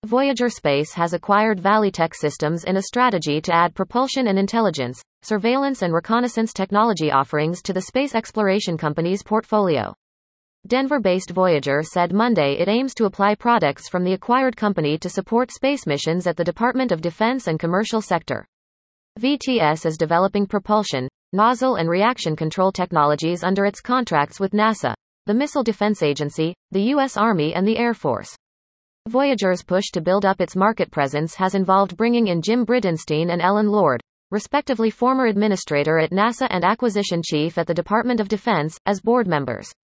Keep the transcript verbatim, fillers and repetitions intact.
Voyager Space has acquired Valitech Systems in a strategy to add propulsion and intelligence, surveillance and reconnaissance technology offerings to the space exploration company's portfolio. Denver-based Voyager said Monday it aims to apply products from the acquired company to support space missions at the Department of Defense and commercial sector. V T S is developing propulsion, nozzle and reaction control technologies under its contracts with NASA, the Missile Defense Agency, the U S Army and the Air Force. Voyager's push to build up its market presence has involved bringing in Jim Bridenstine and Ellen Lord, respectively former administrator at NASA and acquisition chief at the Department of Defense, as board members.